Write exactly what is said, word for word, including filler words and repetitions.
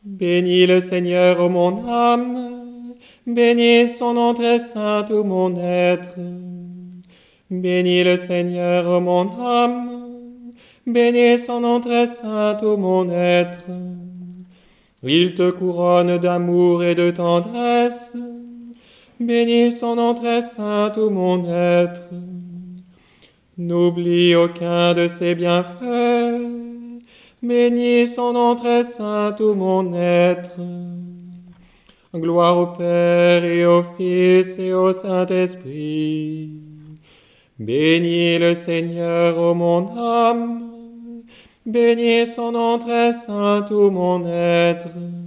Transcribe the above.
Bénis le Seigneur, ô mon âme, bénis son nom très saint, ô mon être. Bénis le Seigneur, ô mon âme, bénis son nom très saint, ô mon être. Il te couronne d'amour et de tendresse. Bénis son nom très saint, ô mon être. N'oublie aucun de ses bienfaits. Bénis son nom très saint, ô mon être. Gloire au Père et au Fils et au Saint-Esprit. Bénis le Seigneur, ô mon âme. Bénis son nom très saint, ô mon être.